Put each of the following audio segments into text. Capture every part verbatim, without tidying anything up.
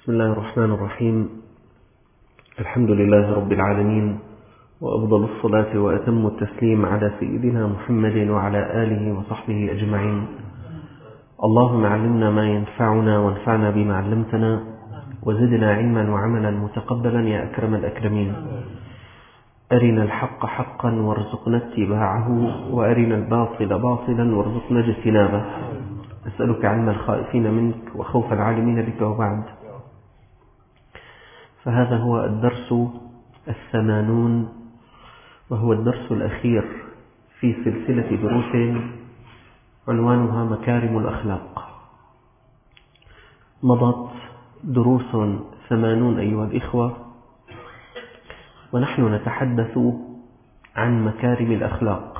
بسم الله الرحمن الرحيم. الحمد لله رب العالمين، وأفضل الصلاة وأتم التسليم على سيدنا محمد وعلى آله وصحبه أجمعين. اللهم علمنا ما ينفعنا وانفعنا بما علمتنا، وزدنا علما وعملا متقبلا يا أكرم الأكرمين. أرنا الحق حقا وارزقنا اتباعه، وأرنا الباطل باطلا وارزقنا اجتنابه. أسألك علم الخائفين منك وخوف العالمين بك. وبعد، فهذا هو الدرس الثمانون، وهو الدرس الأخير في سلسلة دروس عنوانها مكارم الأخلاق. مضت دروس ثمانون أيها الإخوة، ونحن نتحدث عن مكارم الأخلاق،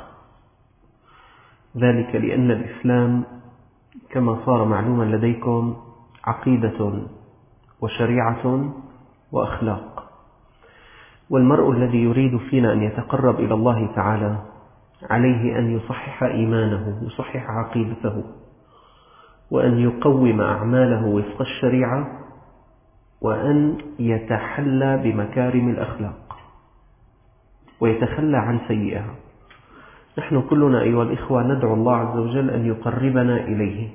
ذلك لأن الإسلام كما صار معلوما لديكم عقيدة وشريعة وأخلاق. والمرء الذي يريد فينا أن يتقرب إلى الله تعالى عليه أن يصحح إيمانه، يصحح عقيدته، وأن يقوم أعماله وفق الشريعة، وأن يتحلى بمكارم الأخلاق ويتخلى عن سيئها. نحن كلنا أيها الإخوة ندعو الله عز وجل أن يقربنا إليه،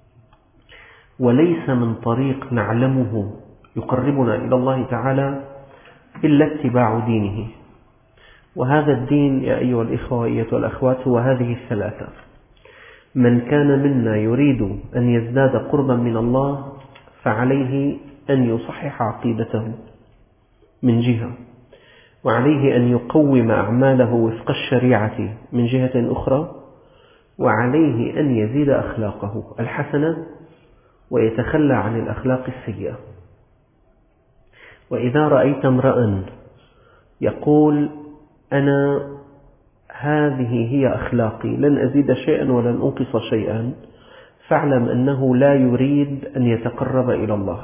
وليس من طريق نعلمه يقربنا إلى الله تعالى إلا اتباع دينه. وهذا الدين يا أيها الإخوة وأيتها الأخوات هو هذه الثلاثة. من كان منا يريد أن يزداد قربا من الله فعليه أن يصحح عقيدته من جهة، وعليه أن يقوم أعماله وفق الشريعة من جهة أخرى، وعليه أن يزيد أخلاقه الحسنة ويتخلى عن الأخلاق السيئة. وإذا رأيت امرأ يقول أنا هذه هي أخلاقي، لن أزيد شيئا ولن أنقص شيئا، فاعلم أنه لا يريد أن يتقرب إلى الله.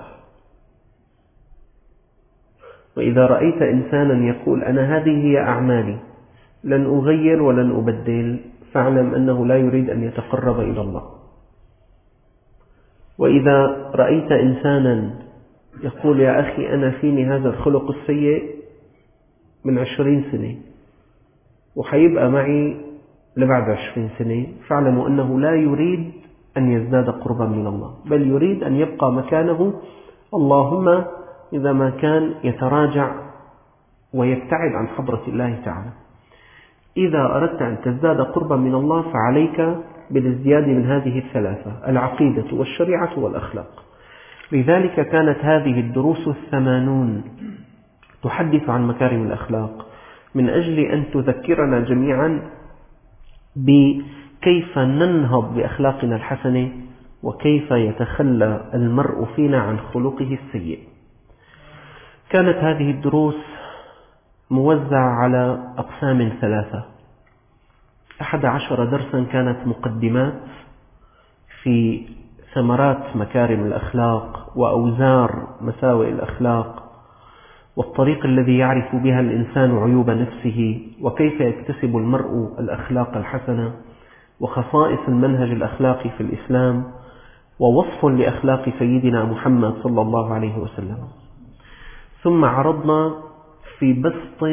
وإذا رأيت إنسانا يقول أنا هذه هي أعمالي، لن أغير ولن أبدل، فاعلم أنه لا يريد أن يتقرب إلى الله. وإذا رأيت إنسانا يقول يا أخي أنا فيني هذا الخلق السيء من عشرين سنة وحيبقى معي لبعد عشرين سنة، فاعلموا أنه لا يريد أن يزداد قربا من الله، بل يريد أن يبقى مكانه، اللهم إذا ما كان يتراجع ويبتعد عن حضرة الله تعالى. إذا أردت أن تزداد قربا من الله فعليك بالازدياد من هذه الثلاثة: العقيدة والشريعة والأخلاق. لذلك كانت هذه الدروس الثمانون تحدث عن مكارم الأخلاق، من أجل أن تذكرنا جميعا بكيف ننهض بأخلاقنا الحسنة، وكيف يتخلى المرء فينا عن خلقه السيء. كانت هذه الدروس موزعة على أقسام ثلاثة. أحد عشر درسا كانت مقدمات في ثمرات مكارم الأخلاق وأوزار مساوئ الأخلاق، والطريق الذي يعرف بها الإنسان عيوب نفسه، وكيف يكتسب المرء الأخلاق الحسنة، وخصائص المنهج الأخلاقي في الإسلام، ووصف لأخلاق سيدنا محمد صلى الله عليه وسلم. ثم عرضنا في بسط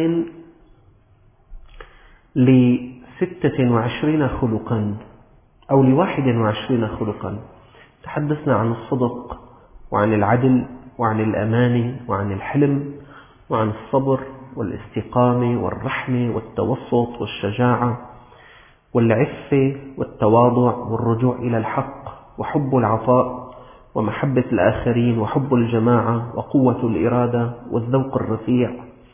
لستة وعشرين خلقا أو لواحد وعشرين خلقا. تحدثنا عن الصدق، وعن العدل، وعن الأمان، وعن الحلم، وعن الصبر والاستقامة والرحمة والتوسط والشجاعة والعفة والتواضع والرجوع إلى الحق وحب العطاء ومحبة الآخرين وحب الجماعة وقوة الإرادة والذوق الرفيع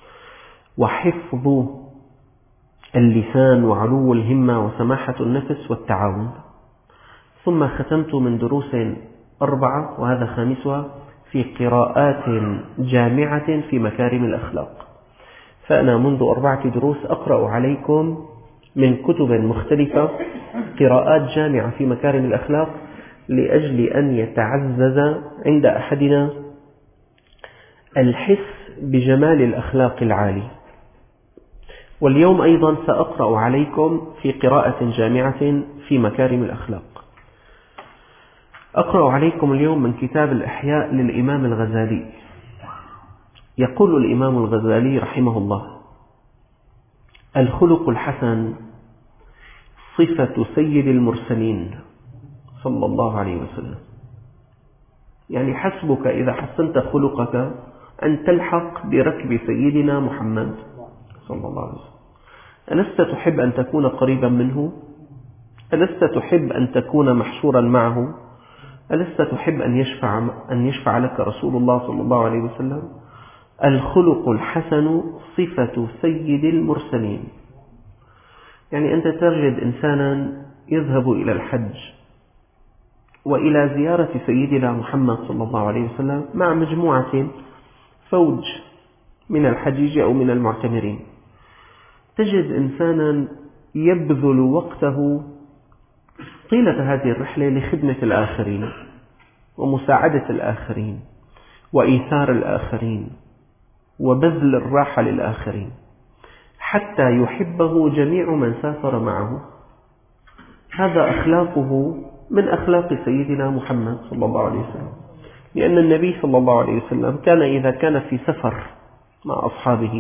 وحفظ اللسان وعلو الهمة وسماحة النفس والتعاون. ثم ختمت من دروس أربعة، وهذا خامسها، في قراءات جامعة في مكارم الأخلاق. فأنا منذ أربعة دروس أقرأ عليكم من كتب مختلفة قراءات جامعة في مكارم الأخلاق، لأجل أن يتعزز عند أحدنا الحس بجمال الأخلاق العالي. واليوم أيضا سأقرأ عليكم في قراءة جامعة في مكارم الأخلاق. أقرأ عليكم اليوم من كتاب الإحياء للإمام الغزالي. يقول الإمام الغزالي رحمه الله: الخلق الحسن صفة سيد المرسلين صلى الله عليه وسلم. يعني حسبك إذا حسنت خلقك أن تلحق بركب سيدنا محمد صلى الله عليه وسلم. ألست تحب أن تكون قريبا منه؟ ألست تحب أن تكون محشورا معه؟ ألست تحب أن يشفع, أن يشفع لك رسول الله صلى الله عليه وسلم؟ الخلق الحسن صفة سيد المرسلين. يعني أنت تجد إنسانا يذهب إلى الحج وإلى زيارة سيدنا محمد صلى الله عليه وسلم مع مجموعة فوج من الحجيج أو من المعتمرين. تجد إنسانا يبذل وقته طيلة هذه الرحلة لخدمة الآخرين ومساعدة الآخرين وإيثار الآخرين وبذل الراحة للآخرين، حتى يحبه جميع من سافر معه. هذا أخلاقه من أخلاق سيدنا محمد صلى الله عليه وسلم، لأن النبي صلى الله عليه وسلم كان إذا كان في سفر مع أصحابه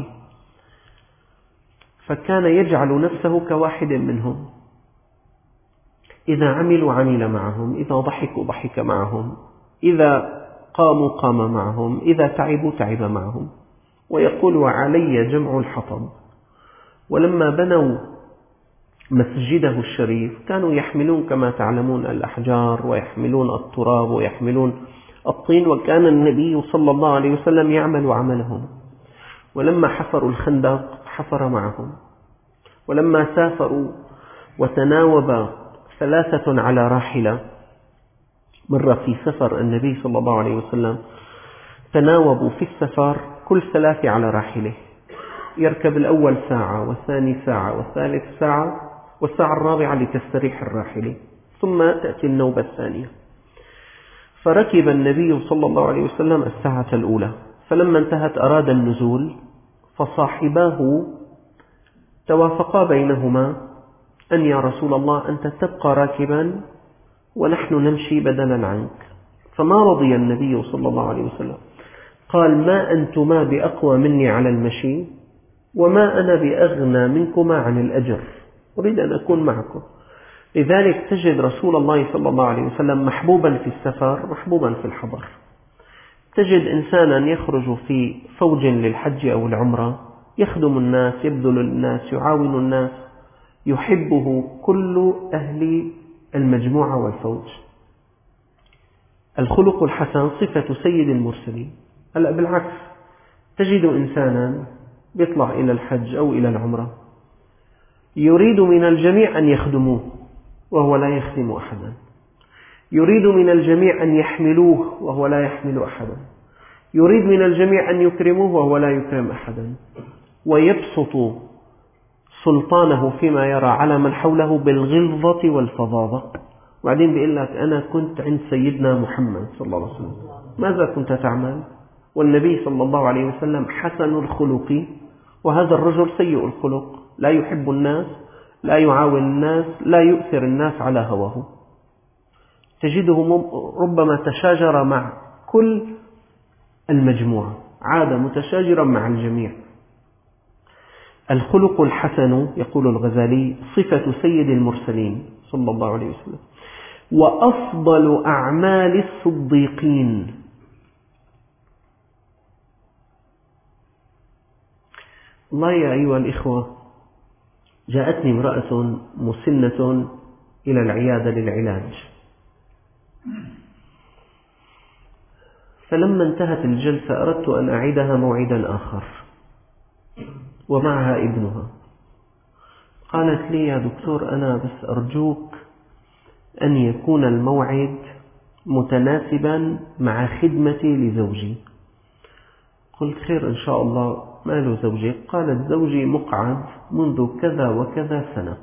فكان يجعل نفسه كواحد منهم. إذا عملوا عمل معهم، إذا ضحكوا ضحك معهم، إذا قاموا قام معهم، إذا تعبوا تعب معهم. ويقول: وعلي جمع الحطب. ولما بنوا مسجده الشريف كانوا يحملون كما تعلمون الأحجار ويحملون التراب ويحملون الطين، وكان النبي صلى الله عليه وسلم يعمل عملهم. ولما حفروا الخندق حفر معهم. ولما سافروا وتناوب ثلاثة على راحلة، مرة في سفر النبي صلى الله عليه وسلم تناوبوا في السفر كل ثلاثة على راحلة، يركب الأول ساعة والثاني ساعة والثالث ساعة والساعة الرابعة لتستريح الراحلة، ثم تأتي النوبة الثانية. فركب النبي صلى الله عليه وسلم الساعة الأولى، فلما انتهت أراد النزول، فصاحباه توافقا بينهما أن يا رسول الله أنت تبقى راكبا ونحن نمشي بدلا عنك. فما رضي النبي صلى الله عليه وسلم، قال: ما أنتما بأقوى مني على المشي وما أنا بأغنى منكما عن الأجر، أريد أن أكون معكم. لذلك تجد رسول الله صلى الله عليه وسلم محبوبا في السفر محبوبا في الحضر. تجد إنسانا يخرج في فوج للحج أو العمرة، يخدم الناس، يبذل الناس، يعاون الناس، يحبه كل أهل المجموعة والفوج. الخلق الحسن صفة سيد المرسلين. هلأ بالعكس، تجد إنسانا يطلع إلى الحج أو إلى العمرة يريد من الجميع أن يخدموه وهو لا يخدم أحدا، يريد من الجميع أن يحملوه وهو لا يحمل أحدا، يريد من الجميع أن يكرموه وهو لا يكرم أحدا، ويبسط سلطانه فيما يرى على من حوله بالغلظة والفظاظة. وبعدين بيقول لك: أنا كنت عند سيدنا محمد صلى الله عليه وسلم، ماذا كنت تعمل؟ والنبي صلى الله عليه وسلم حسن الخلق، وهذا الرجل سيء الخلق، لا يحب الناس، لا يعاون الناس، لا يؤثر الناس على هواه. تجده ربما تشاجر مع كل المجموعة، عاد متشاجرا مع الجميع. الخلق الحسن، يقول الغزالي، صفة سيد المرسلين صلى الله عليه وسلم، وأفضل أعمال الصديقين. الله يا أيها الإخوة، جاءتني امرأة مسنة إلى العيادة للعلاج، فلما انتهت الجلسة أردت أن أعيدها موعدا آخر ومعها ابنها. قالت لي: يا دكتور، أنا بس أرجوك أن يكون الموعد متناسبا مع خدمتي لزوجي. قلت: خير إن شاء الله، ما له زوجي؟ قالت: زوجي مقعد منذ كذا وكذا سنة،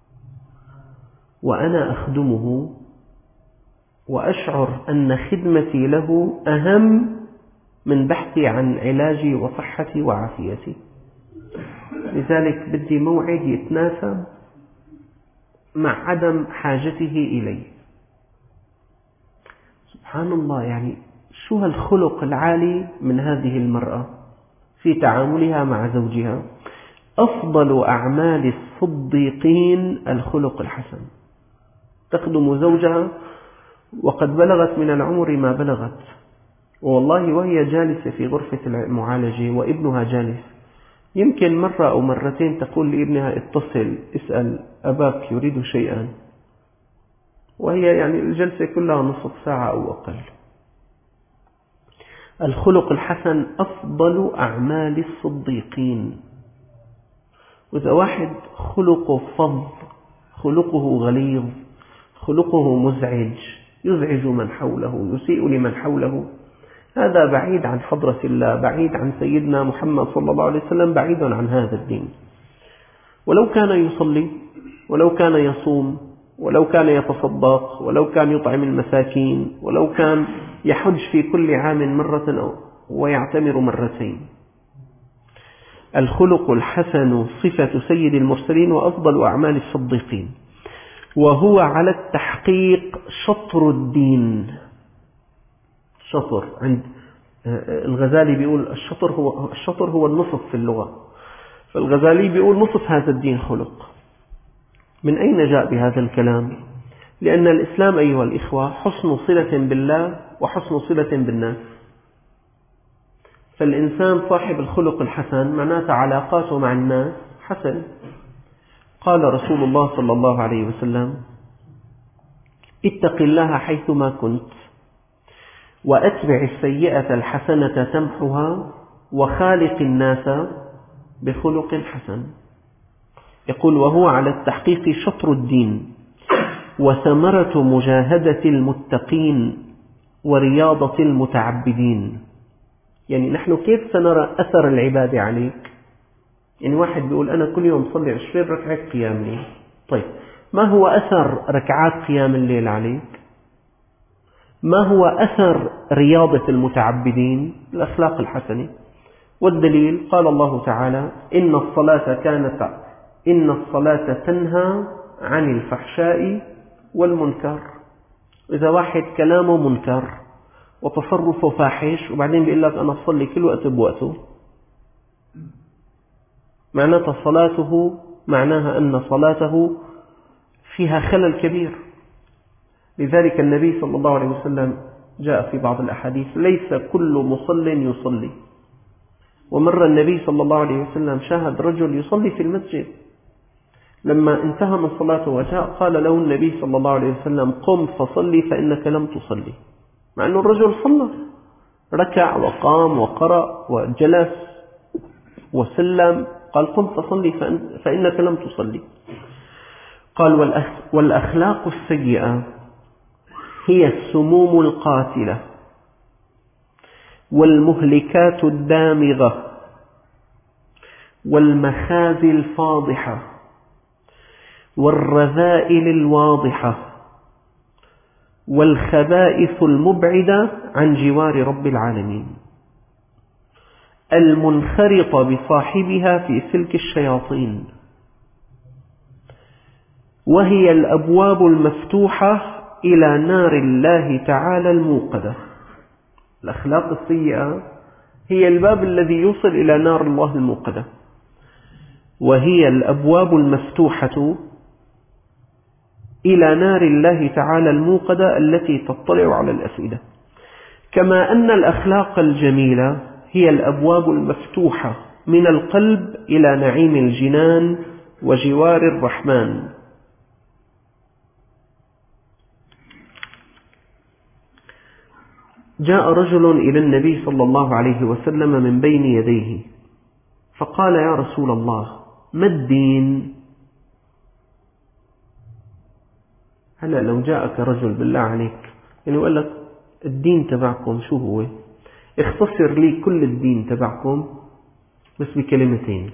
وأنا أخدمه وأشعر أن خدمتي له أهم من بحثي عن علاجي وصحتي وعافيتي، لذلك بدي موعد يتناسب مع عدم حاجته إلي. سبحان الله، يعني شو هالخلق العالي من هذه المرأة في تعاملها مع زوجها. أفضل أعمال الصديقين الخلق الحسن. تخدم زوجها وقد بلغت من العمر ما بلغت، والله وهي جالسة في غرفة المعالجة وابنها جالس، يمكن مرة أو مرتين تقول لابنها اتصل اسأل أباك يريد شيئا، وهي يعني الجلسة كلها نصف ساعة أو أقل. الخلق الحسن أفضل أعمال الصديقين. وإذا واحد خلقه فظ، خلقه غليظ، خلقه مزعج، يزعج من حوله، يسيء لمن حوله، هذا بعيد عن حضرة الله، بعيد عن سيدنا محمد صلى الله عليه وسلم، بعيد عن هذا الدين. ولو كان يصلي، ولو كان يصوم، ولو كان يتصدق، ولو كان يطعم المساكين، ولو كان يحج في كل عام مرة ويعتمر مرتين. الخلق الحسن صفة سيد المرسلين وأفضل أعمال الصديقين، وهو على التحقيق شطر الدين. شطر عند الغزالي بيقول الشطر هو الشطر هو النصف في اللغة، فالغزالي بيقول نصف هذا الدين خلق. من أين جاء بهذا الكلام؟ لأن الإسلام أيها الإخوة حسن صلة بالله وحسن صلة بالناس. فالإنسان صاحب الخلق الحسن معناته علاقاته مع الناس حسن. قال رسول الله صلى الله عليه وسلم: اتق الله حيثما كنت، وأتبع السيئة الحسنة تمحها، وخالق الناس بخلق حسن. يقول: وهو على التحقيق شطر الدين، وثمرة مجاهدة المتقين، ورياضة المتعبدين. يعني نحن كيف سنرى أثر العبادة عليك؟ يعني واحد بيقول أنا كل يوم صلي عشرين ركعة قيام ليل. طيب، ما هو أثر ركعات قيام الليل عليك؟ ما هو أثر رياضة المتعبدين؟ الأخلاق الحسنة. والدليل قال الله تعالى: إن الصلاة كانت إن الصلاة تنهى عن الفحشاء والمنكر. إذا واحد كلامه منكر وتصرفه فاحش وبعدين بيقول لك أنا أصلي كل وقت بوقته، معناتها صلاته معناها أن صلاته فيها خلل كبير. لذلك النبي صلى الله عليه وسلم جاء في بعض الأحاديث: ليس كل مصل يصلي. ومر النبي صلى الله عليه وسلم شاهد رجل يصلي في المسجد، لما انتهى من صلاته وجاء قال له النبي صلى الله عليه وسلم: قم فصلي فإنك لم تصلي. مع أن الرجل صلى، ركع وقام وقرأ وجلس وسلم، قال: قم فصلي فإنك لم تصلي. قال: والأخلاق السيئة هي السموم القاتلة، والمهلكات الدامغة، والمخازي الفاضحة، والرذائل الواضحة، والخبائث المبعدة عن جوار رب العالمين، المنخرطة بصاحبها في سلك الشياطين، وهي الأبواب المفتوحة إلى نار الله تعالى الموقدة. الأخلاق السيئة هي الباب الذي يوصل إلى نار الله الموقدة، وهي الأبواب المفتوحة إلى نار الله تعالى الموقدة التي تطلع على الأفئدة. كما أن الأخلاق الجميلة هي الأبواب المفتوحة من القلب إلى نعيم الجنان وجوار الرحمن. جاء رجل إلى النبي صلى الله عليه وسلم من بين يديه فقال: يا رسول الله، ما الدين؟ هلأ لو جاءك رجل بالله عليك يعني وقال لك الدين تبعكم شو هو؟ اختصر لي كل الدين تبعكم بس بكلمتين.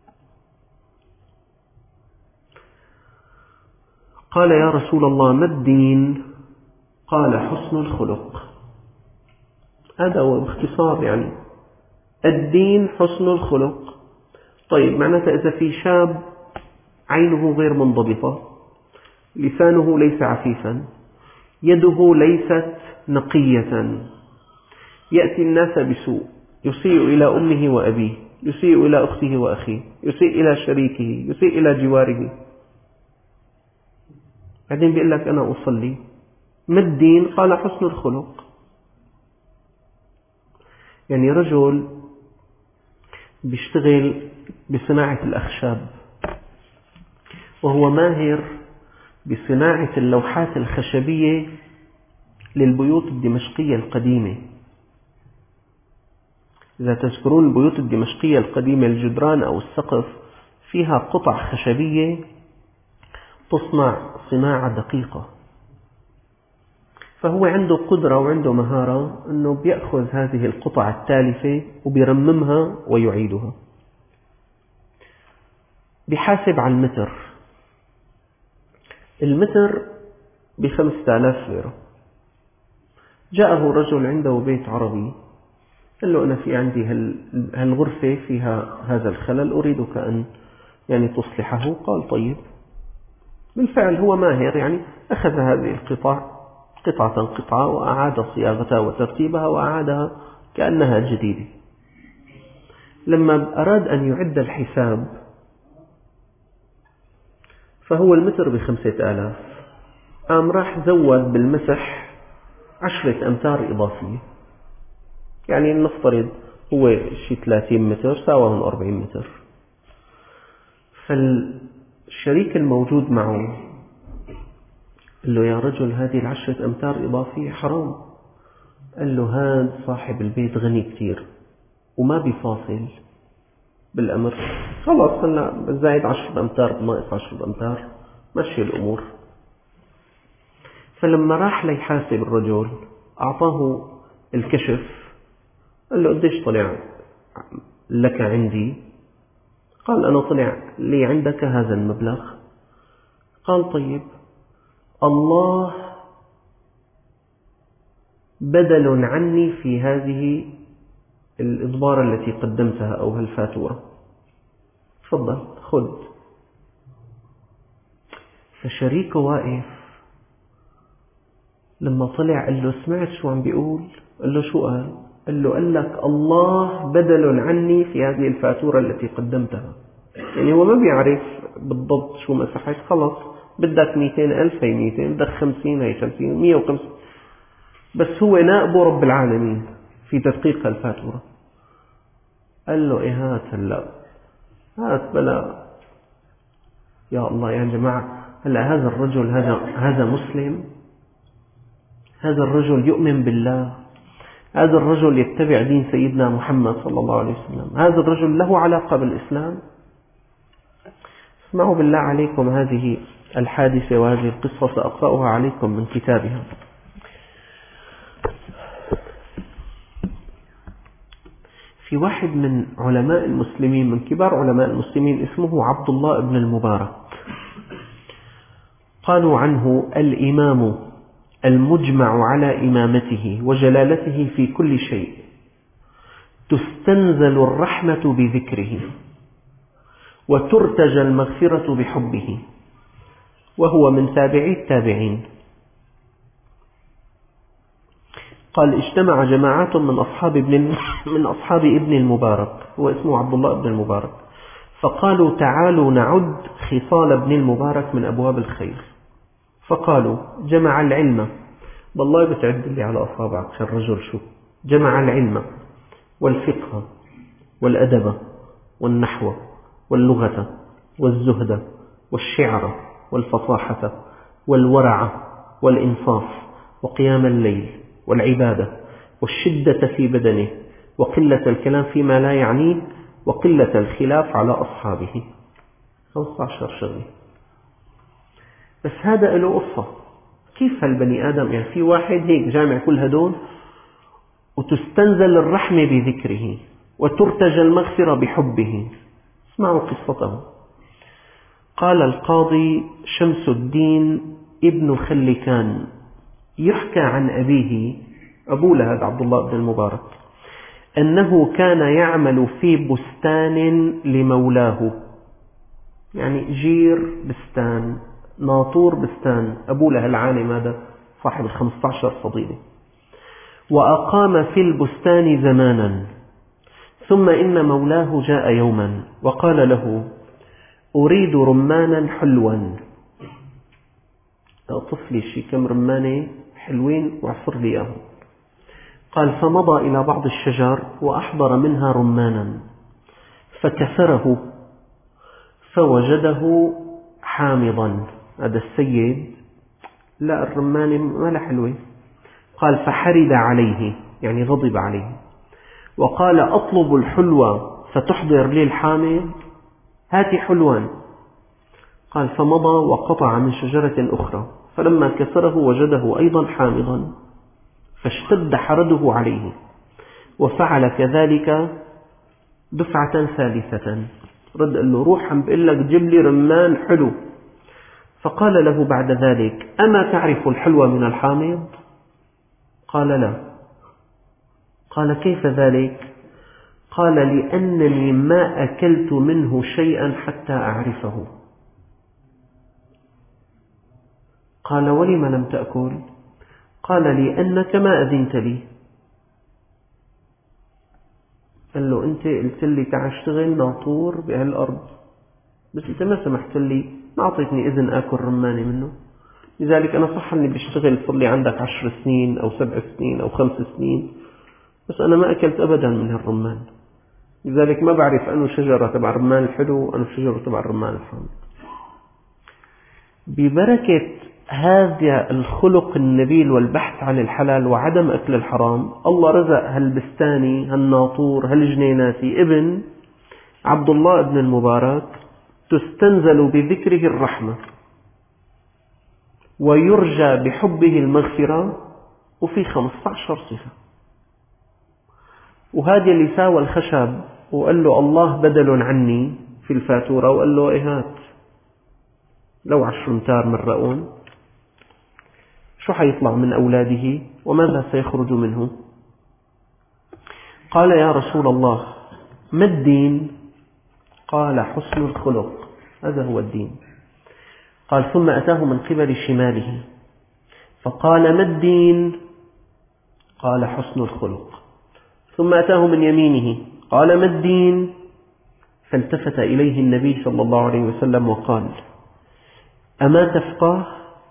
قال: يا رسول الله، ما الدين؟ قال: حسن الخلق. هذا هو باختصار، يعني الدين حسن الخلق. طيب، معناته إذا في شاب عينه غير منضبطة، لسانه ليس عفيفا، يده ليست نقية، يأتي الناس بسوء، يسيء إلى أمه وأبيه، يسيء إلى أخته وأخيه، يسيء إلى شريكه، يسيء إلى جواره. بعدين بيقول لك أنا أصلي. ما الدين؟ قال حسن الخلق. يعني رجل بيشتغل بصناعة الأخشاب وهو ماهر بصناعة اللوحات الخشبية للبيوت الدمشقية القديمة. إذا تذكرون البيوت الدمشقية القديمة الجدران أو السقف فيها قطع خشبية تصنع صناعة دقيقة، فهو عنده قدرة وعنده مهارة أنه بيأخذ هذه القطع التالفة وبيرممها ويعيدها. بيحاسب على المتر، المتر بخمسة آلاف ليرة. جاءه رجل عنده بيت عربي قال له أنا في عندي هالغرفة فيها هذا الخلل، أريدك أن يعني تصلحه. قال طيب. بالفعل هو ماهر، يعني أخذ هذه القطع قطعة قطعة وأعاد صياغتها وترتيبها وأعادها كأنها جديدة. لما أراد أن يعد الحساب فهو المتر بخمسة آلاف، قام راح زود بالمسح عشرة أمتار إضافية، يعني نفترض هو شي ثلاثين متر ساواهم أربعين متر. فالشريك الموجود معه قال له يا رجل هذه العشرة أمتار إضافية حرام. قال له هذا صاحب البيت غني كتير وما بيفاصل بالأمر، خلاص هلا زايد عشرة أمتار ناقص عشرة أمتار مشي الأمور. فلما راح ليحاسب الرجل أعطاه الكشف، قال له قديش طلع لك عندي؟ قال أنا طلع لي عندك هذا المبلغ. قال طيب الله بدل عني في هذه الإضبار التي قدمتها أو هالفاتورة، تفضل خذ. فشريكه واقف لما طلع قال له سمعت شو عم بيقول؟ قال له شو قال؟ قال له قال لك الله بدل عني في هذه الفاتورة التي قدمتها. يعني هو ما بيعرف بالضبط شو مسحت، خلاص بدك مئتين ألف هي مئتين، بدك خمسين هي خمسين، مئة وخمسين، بس هو نائب رب العالمين في تدقيق الفاتورة. قال له إيه هات هلا هات بلا يا الله يا جماعة. هلا هذا الرجل هذا هذا مسلم، هذا الرجل يؤمن بالله، هذا الرجل يتبع دين سيدنا محمد صلى الله عليه وسلم، هذا الرجل له علاقة بالإسلام. اسمعوا بالله عليكم هذه الحادثة وهذه القصة سأقرأها عليكم من كتابها. في واحد من علماء المسلمين من كبار علماء المسلمين اسمه عبد الله بن المبارك، قالوا عنه الإمام المجمع على إمامته وجلالته في كل شيء، تستنزل الرحمة بذكره وترتجى المغفرة بحبه، وهو من تابعي التابعين. قال اجتمع جماعات من أصحاب ابن من أصحاب ابن المبارك، هو اسمه عبد الله بن المبارك، فقالوا تعالوا نعد خصال ابن المبارك من أبواب الخير. فقالوا جمع العلم، والله بتعد لي على أصابعك الرجل شو جمع العلم والفقه والأدب والنحو واللغة والزهد والشعر والفصاحة والورع والإنصاف وقيام الليل والعبادة والشدة في بدنه وقلة الكلام فيما لا يعنيه وقلة الخلاف على أصحابه. خمسة عشر شغلة، بس هذا له قصة. كيف هالبني آدم يعني في واحد هيك جامع كل هدول وتستنزل الرحمة بذكره وترتجى المغفرة بحبه؟ اسمعوا قصته. قال القاضي شمس الدين ابن خلكان يحكى عن أبيه، أبو لهذا عبد الله بن المبارك، أنه كان يعمل في بستان لمولاه، يعني جير بستان، ناطور بستان. أبو له العالم هذا صاحب الخمسة عشر فضيلة. وأقام في البستان زمانا، ثم إن مولاه جاء يوما وقال له: أريد رمانا حلوا، أطف لي شي كم رمانة حلوين واعصر لي إياهم. قال: فمضى إلى بعض الشجر وأحضر منها رمانا فكسره فوجده حامضا. هذا السيد لا الرمانة ما لا حلوة. قال: فحرد عليه، يعني غضب عليه، وقال: أطلب الحلوى فتحضر لي الحامض، هاتي حلوان. قال: فمضى وقطع من شجرة أخرى، فلما كسره وجده أيضا حامضا، فاشتد حرده عليه، وفعل كذلك دفعة ثالثة. رد قال له: روح عم بقول لك جيب لي رمان حلو. فقال له بعد ذلك: أما تعرف الحلوى من الحامض؟ قال: لا. قال: كيف ذلك؟ قال: لأنني ما أكلت منه شيئا حتى أعرفه. قال: ولم لم تأكل؟ قال: لأنك ما أذنت لي. قال له: أنت قلت لي تعال اشتغل ناطور بهالأرض، بس أنت ما سمحت لي، ما أعطيتني إذن آكل رمانة منه. لذلك أنا صح أني بشتغل صار لي عندك عشر سنين أو سبع سنين أو خمس سنين، بس أنا ما أكلت أبدا من الرمان، لذلك ما بعرف أنه شجرة تبع الرمان الحلو وأنه شجرة تبع الرمان الحامض. ببركة هذا الخلق النبيل والبحث عن الحلال وعدم أكل الحرام، الله رزق هالبستاني هالناطور هالجنيناتي ابن عبد الله بن المبارك تستنزل بذكره الرحمة ويرجى بحبه المغفرة، وفي خمسة عشر صفة. وهذا اللي ساوى الخشب وقال له الله بدل عني في الفاتورة، وقال له إيهات لو عشر امتار مرقون، شو حيطلع من أولاده وماذا سيخرج منه؟ قال: يا رسول الله ما الدين؟ قال: حسن الخلق، هذا هو الدين. قال: ثم أتاه من قبل شماله فقال: ما الدين؟ قال: حسن الخلق. ثم أتاه من يمينه قال: ما الدين؟ فالتفت إليه النبي صلى الله عليه وسلم وقال: أما تفقه؟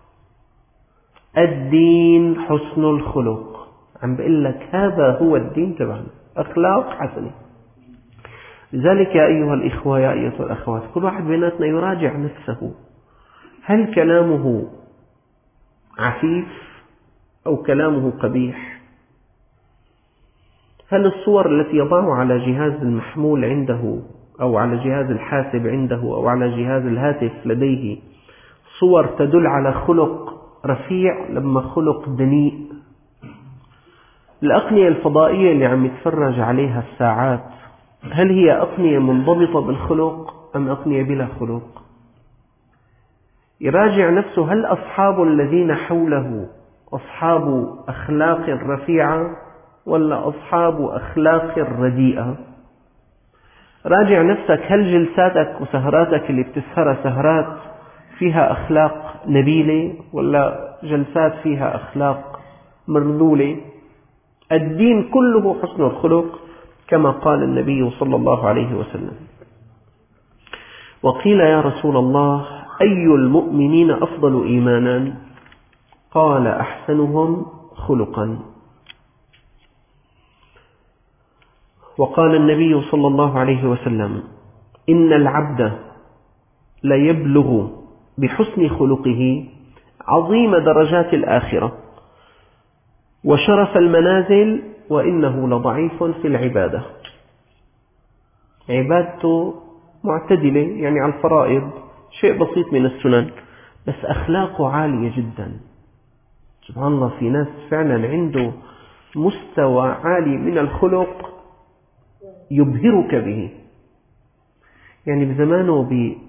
الدين حسن الخلق. عم بقول لك هذا هو الدين تبعنا، أخلاق حسنة. لذلك يا أيها الإخوة يا أيها الأخوات، كل واحد بيناتنا يراجع نفسه، هل كلامه عفيف أو كلامه قبيح؟ هل الصور التي يضعها على جهاز المحمول عنده أو على جهاز الحاسب عنده أو على جهاز الهاتف لديه صور تدل على خلق رفيع لما خلق دنيء؟ الأقنية الفضائية اللي عم يتفرج عليها الساعات، هل هي أقنية منضبطة بالخلق أم أقنية بلا خلق؟ يراجع نفسه، هل أصحاب الذين حوله أصحاب أخلاق رفيعة ولا أصحاب أخلاق رديئة؟ راجع نفسك، هل جلساتك وسهراتك اللي بتسهرها سهرات فيها أخلاق نبيلة ولا جلسات فيها أخلاق مرذولة؟ الدين كله حسن الخلق كما قال النبي صلى الله عليه وسلم. وقيل: يا رسول الله أي المؤمنين أفضل إيمانا؟ قال: أحسنهم خلقا. وقال النبي صلى الله عليه وسلم: إن العبد ليبلغ بحسن خلقه عظيم درجات الآخرة وشرف المنازل، وإنه لضعيف في العبادة. عبادته معتدلة، يعني على الفرائض شيء بسيط من السنن، بس أخلاقه عالية جدا. سبحان الله، في ناس فعلا عنده مستوى عالي من الخلق يبهرك به. يعني بزمانه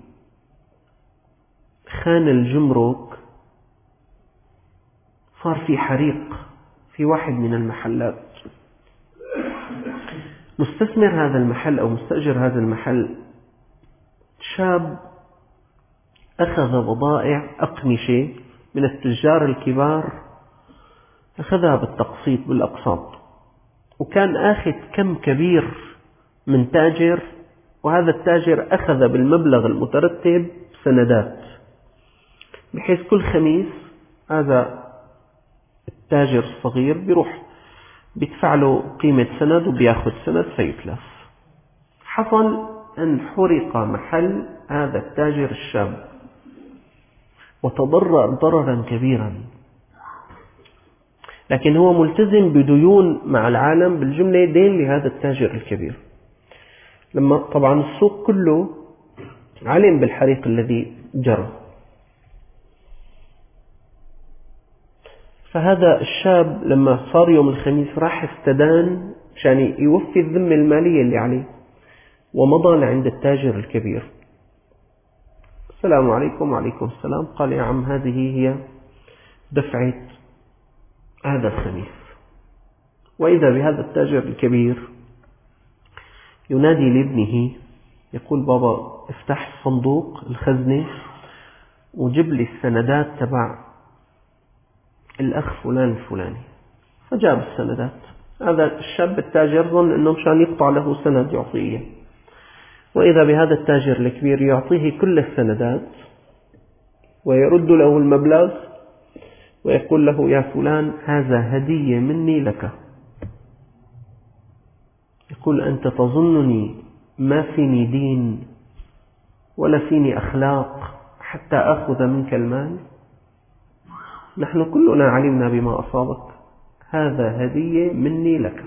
بخان الجمرك صار في حريق في واحد من المحلات، مستثمر هذا المحل أو مستأجر هذا المحل شاب أخذ بضائع أقمشة من التجار الكبار أخذها بالتقسيط بالأقساط، وكان آخذ كم كبير من تاجر، وهذا التاجر أخذ بالمبلغ المترتب سندات، بحيث كل خميس هذا التاجر الصغير بيروح بيدفع له قيمة سند وبياخذ سند فيتلف. حصل أن حرق محل هذا التاجر الشاب وتضرر ضررا كبيرا، لكن هو ملتزم بديون مع العالم، بالجملة دين لهذا التاجر الكبير. لما طبعا السوق كله علم بالحريق الذي جرى، فهذا الشاب لما صار يوم الخميس راح استدان عشان يوفي الذمة المالية اللي عليه، ومضى لعند التاجر الكبير. السلام عليكم. وعليكم السلام. قال يا عم هذه هي دفعة هذا الخميس. وإذا بهذا التاجر الكبير ينادي لابنه يقول بابا افتح صندوق الخزنة وجيب لي السندات تبع الأخ فلان الفلاني. فجاب السندات. هذا الشاب التاجر ظن أنه مشان يقطع له سند يعطيه، وإذا بهذا التاجر الكبير يعطيه كل السندات ويرد له المبلغ ويقول له يا فلان هذا هدية مني لك. يقول أنت تظنني ما فيني دين ولا فيني أخلاق حتى أخذ منك المال؟ نحن كلنا علمنا بما أصابك، هذا هدية مني لك.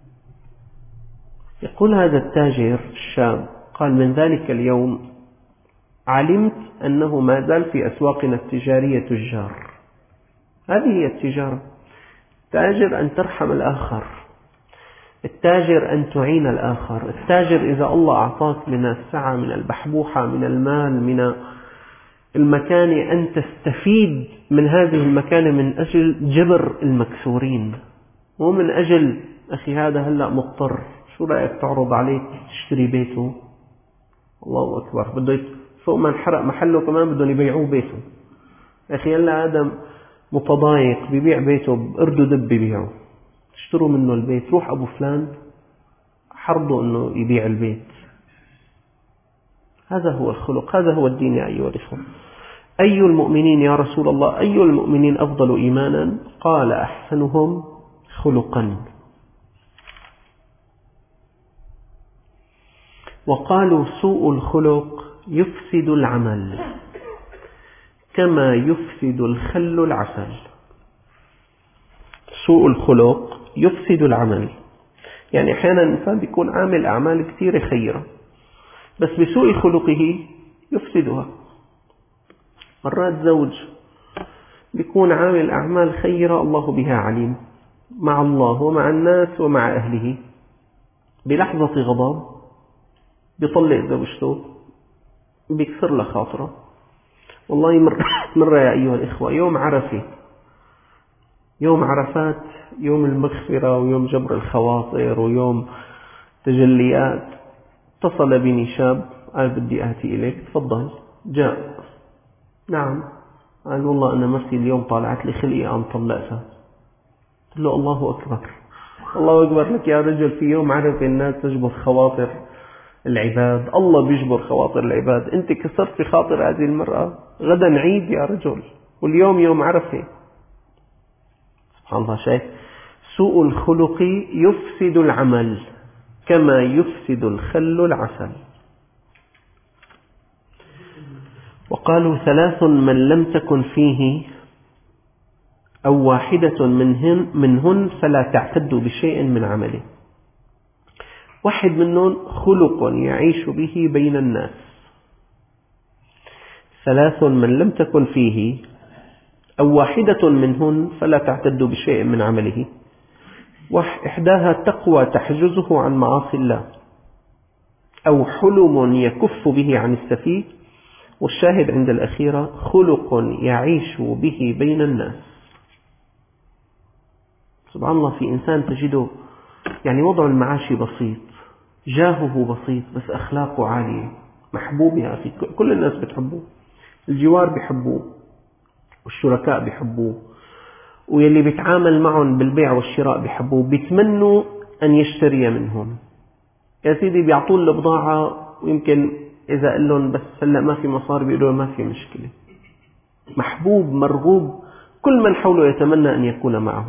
يقول هذا التاجر الشاب قال من ذلك اليوم علمت أنه ما زال في أسواقنا التجارية تجار. هذه هي التجارة. التاجر أن ترحم الآخر، التاجر أن تعين الآخر، التاجر إذا الله أعطاك من السعة من البحبوحة من المال من المكانة أن تستفيد من هذه المكانة من أجل جبر المكسورين، مو من أجل أخي هذا هلأ مضطر شو رأيك تعرض عليك تشتري بيته. الله أكبر، بده فوق ما انحرق محله كمان بدهم يبيعوه بيته. أخي هلأ هذا متضايق بيبيع بيته بقرده دب بيبيعه، تشتروا منه البيت، روح أبو فلان حرضه أنه يبيع البيت. هذا هو الخلق، هذا هو الدين يا أيها الإخوة. أي المؤمنين يا رسول الله؟ أي المؤمنين أفضل إيمانا؟ قال أحسنهم خلقا. وقالوا سوء الخلق يفسد العمل كما يفسد الخل العسل. سوء الخلق يفسد العمل، يعني أحيانا الإنسان بيكون عامل أعمال كثيرة خيرة بس بسوء خلقه يفسدها. مرات زوج بيكون عامل أعمال خيرة الله بها عليم مع الله ومع الناس ومع أهله، بلحظة غضب بيطلق زوجته بيكسر له خاطره. والله مرة, مرة يا أيها الإخوة يوم عرفة، يوم عرفات، يوم المغفرة ويوم جبر الخواطر ويوم تجليات، اتصل بني شاب قال بدي آتي إليك تفضل. جاء نعم، قال والله أنا مرتي اليوم طالعت لي خلقي قام طلقتها. قلت له الله أكبر، الله أكبر لك يا رجل، في يوم عرفة الناس تجبر خواطر العباد، الله بيجبر خواطر العباد، أنت كسرت في خاطر هذه المرأة، غدا عيد يا رجل واليوم يوم عرفة. سبحان الله. شيء سوء الخلق يفسد العمل كما يفسد الخل العسل. وقالوا ثلاث من لم تكن فيه أو واحدة منهن, منهن فلا تعتد بشيء من عمله. واحد منهم خلق يعيش به بين الناس. ثلاث من لم تكن فيه أو واحدة منهن فلا تعتد بشيء من عمله. إحداها تقوى تحجزه عن معاصي الله، أو حلم يكف به عن السفيه. والشاهد عند الأخيرة خلق يعيش به بين الناس. سبحان الله، في إنسان تجده يعني وضع المعاشي بسيط، جاهه بسيط، بس أخلاقه عالية، محبوب يا أخي، كل الناس بتحبوه، الجوار بيحبوه والشركاء بيحبوه ويلي بيتعامل معهم بالبيع والشراء بيحبوه، بيتمنوا أن يشتري منهم. يا سيدي بيعطوا له بضاعة، ويمكن إذا قال لهم بس هلأ ما في مصاري بيقولوا ما في مشكلة. محبوب مرغوب، كل من حوله يتمنى أن يكون معه.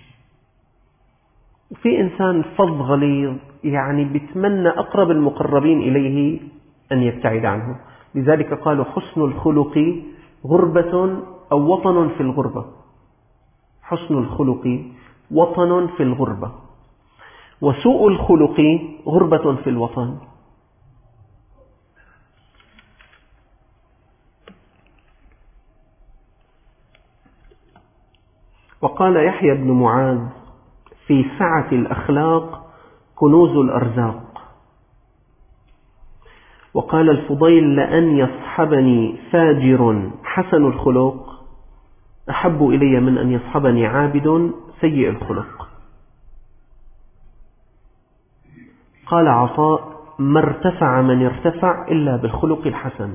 وفي إنسان فظ غليظ، يعني بيتمنى أقرب المقربين إليه أن يبتعد عنه. لذلك قالوا حسن الخلق غربة أو وطن في الغربة. حسن الخلق وطن في الغربة، وسوء الخلق غربة في الوطن. وقال يحيى بن معاذ في سعة الأخلاق كنوز الأرزاق. وقال الفضيل لأن يصحبني فاجر حسن الخلق أحب إلي من أن يصحبني عابد سيء الخلق. قال عطاء ما ارتفع من ارتفع إلا بالخلق الحسن،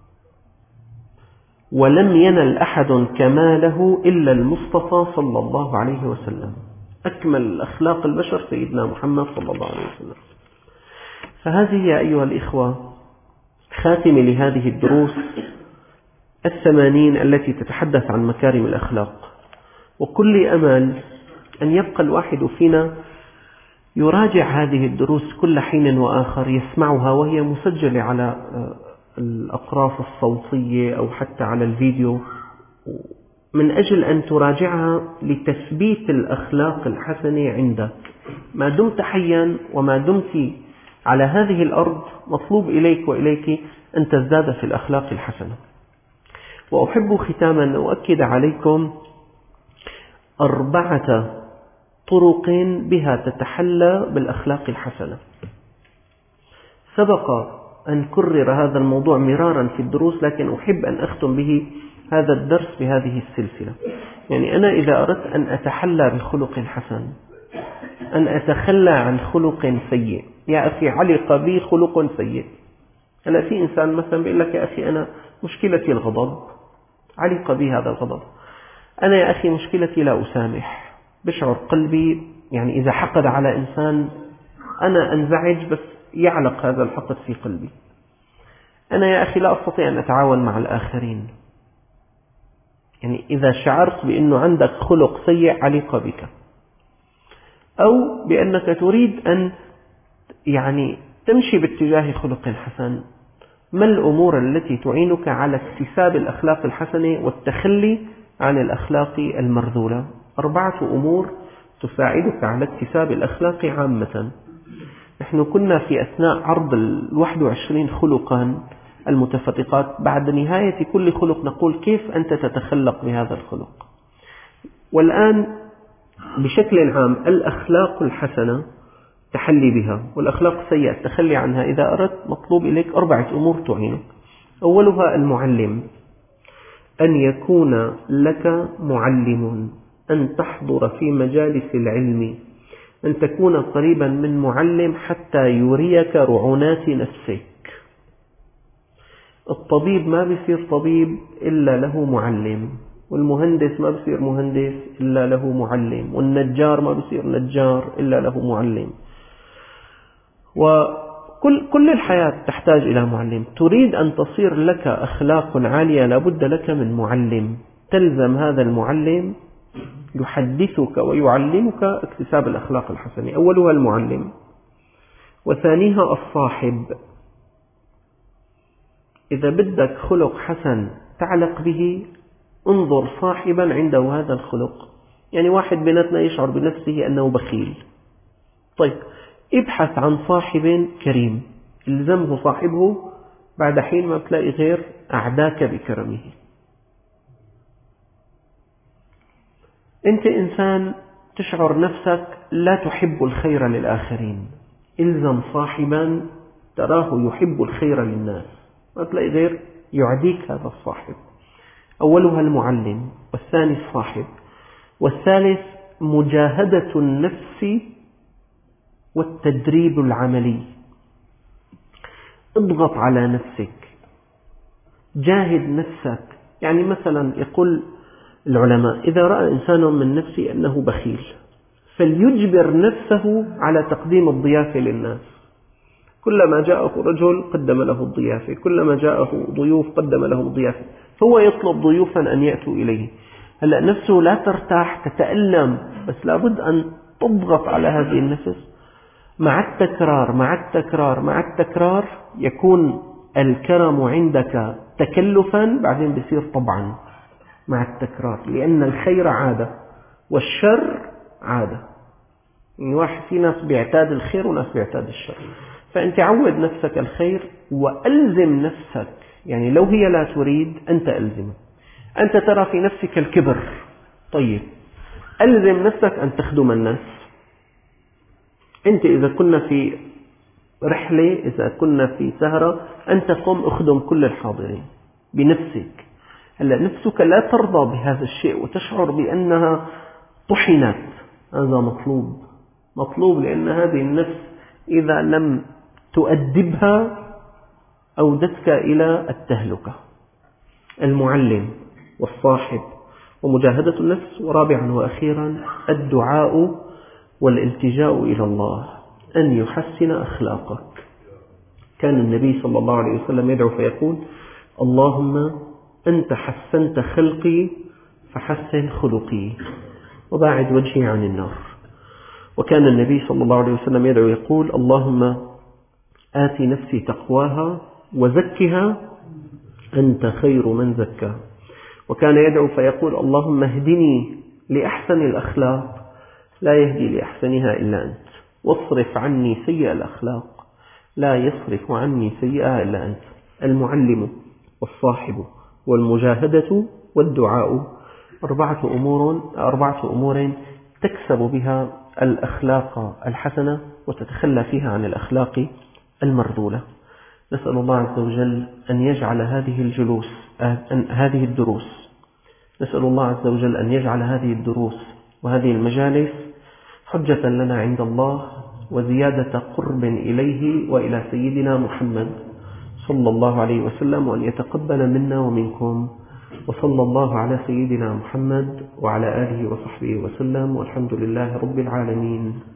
ولم ينل أحد كماله إلا المصطفى صلى الله عليه وسلم. أكمل أخلاق البشر سيدنا محمد صلى الله عليه وسلم. فهذه يا أيها الإخوة خاتمة لهذه الدروس الثمانين التي تتحدث عن مكارم الأخلاق. وكل أمل أن يبقى الواحد فينا يراجع هذه الدروس كل حين وآخر، يسمعها وهي مسجلة على الأقراص الصوتية أو حتى على الفيديو، من أجل أن تراجعها لتثبيت الأخلاق الحسنة عندك. ما دمت حيا وما دمت على هذه الأرض مطلوب إليك وإليك أن تزداد في الأخلاق الحسنة. وأحب ختاما أن أؤكد عليكم أربعة طرق بها تتحلى بالأخلاق الحسنة. سبق أن كرر هذا الموضوع مرارا في الدروس، لكن أحب أن أختم به هذا الدرس بهذه السلسلة. يعني أنا إذا أردت أن أتحلى بخلق حسن، أن أتخلى عن خلق سيء. يا أخي علق بي خلق سيء. هلا في إنسان مثلا بيقول لك يا أخي أنا مشكلتي الغضب، علق بي هذا الغضب. أنا يا أخي مشكلتي لا أسامح، بشعر قلبي يعني إذا حقد على إنسان أنا أنزعج، بس يعلق هذا الحقد في قلبي. أنا يا أخي لا أستطيع أن أتعاون مع الآخرين. يعني إذا شعرت بأنه عندك خلق سيء علق بك، أو بأنك تريد أن يعني تمشي باتجاه خلق حسن، ما الأمور التي تعينك على اكتساب الأخلاق الحسنة والتخلي عن الأخلاق المرذولة؟ أربعة أمور تساعدك على اكتساب الأخلاق عامة. نحن كنا في أثناء عرض الواحد وعشرين خلقا المتفتقات، بعد نهاية كل خلق نقول كيف أنت تتخلق بهذا الخلق. والآن بشكل عام الأخلاق الحسنة تحلي بها، والأخلاق السيئة التخلي عنها. إذا أردت مطلوب إليك أربعة أمور تعينك. أولها المعلم، أن يكون لك معلم، أن تحضر في مجالس العلم، أن تكون قريبا من معلم حتى يريك رعونات نفسك. الطبيب ما بيصير طبيب إلا له معلم، والمهندس ما بيصير مهندس إلا له معلم، والنجار ما بيصير نجار إلا له معلم. وكل كل الحياة تحتاج إلى معلم. تريد أن تصير لك أخلاق عالية لابد لك من معلم، تلزم هذا المعلم يحدثك ويعلمك اكتساب الأخلاق الحسنة. أولها المعلم، وثانيها الصاحب. إذا بدك خلق حسن تعلق به انظر صاحبا عنده هذا الخلق. يعني واحد بيناتنا يشعر بنفسه أنه بخيل، طيب ابحث عن صاحب كريم، الزمه صاحبه، بعد حين ما بتلاقي غير أعداك بكرمه. أنت إنسان تشعر نفسك لا تحب الخير للآخرين، إلزم صاحبا تراه يحب الخير للناس، ما تلاقي غير يعديك هذا الصاحب. أولها المعلم، والثاني الصاحب، والثالث مجاهدة النفس والتدريب العملي. اضغط على نفسك، جاهد نفسك. يعني مثلا يقول العلماء إذا رأى إنسان من نفسه أنه بخيل فليجبر نفسه على تقديم الضيافة للناس. كلما جاءه رجل قدم له الضيافة، كلما جاءه ضيوف قدم له الضيافة، فهو يطلب ضيوفا أن يأتوا إليه. هلأ نفسه لا ترتاح، تتألم، بس لابد أن تضغط على هذه النفس. مع التكرار مع التكرار مع التكرار يكون الكرم عندك تكلفا، بعدين بيصير طبعا مع التكرار، لأن الخير عادة والشر عادة. يعني واحد في ناس بيعتاد الخير وناس بيعتاد الشر، فأنت عود نفسك الخير وألزم نفسك، يعني لو هي لا تريد أنت ألزمها. أنت ترى في نفسك الكبر، طيب ألزم نفسك أن تخدم الناس. أنت إذا كنا في رحلة، إذا كنا في سهرة، أنت قم أخدم كل الحاضرين بنفسك. هلا نفسك لا ترضى بهذا الشيء وتشعر بأنها طحنت، هذا مطلوب مطلوب لأن هذه النفس إذا لم تؤدبها أودتك إلى التهلكة. المعلم والصاحب ومجاهدة النفس. ورابعا وأخيرا الدعاء والالتجاء إلى الله أن يحسن أخلاقك. كان النبي صلى الله عليه وسلم يدعو فيقول: اللهم أنت حسنت خلقي فحسن خلقي وباعد وجهي عن النار. وكان النبي صلى الله عليه وسلم يدعو يقول: اللهم آت نفسي تقواها وزكها أنت خير من زكاها. وكان يدعو فيقول: اللهم اهدني لأحسن الأخلاق لا يهدي لأحسنها إلا أنت، واصرف عني سيئ الأخلاق لا يصرف عني سيئها إلا أنت. المعلم والصاحب والمجاهدة والدعاء أربعة أمور أربعة أمور تكسب بها الأخلاق الحسنة وتتخلى فيها عن الأخلاق المرذولة. نسأل الله عز وجل أن يجعل هذه الجلوس أن هذه الدروس نسأل الله عز وجل أن يجعل هذه الدروس وهذه المجالس حجة لنا عند الله وزيادة قرب إليه وإلى سيدنا محمد صلى الله عليه وسلم، وأن يتقبل منا ومنكم. وصلى الله على سيدنا محمد وعلى آله وصحبه وسلم، والحمد لله رب العالمين.